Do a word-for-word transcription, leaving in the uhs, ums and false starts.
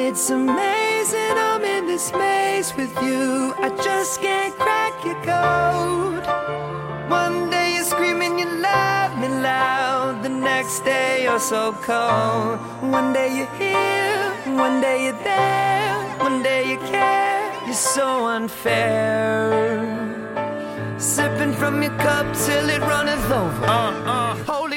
It's amazing I'm in this maze with you. I just can't crack your code. One day you're screaming you love me loud, the next day you're so cold. One day you're here, one day you're there, one day you care. You're so unfair. Sipping from your cup till it runneth over. uh, uh. Hold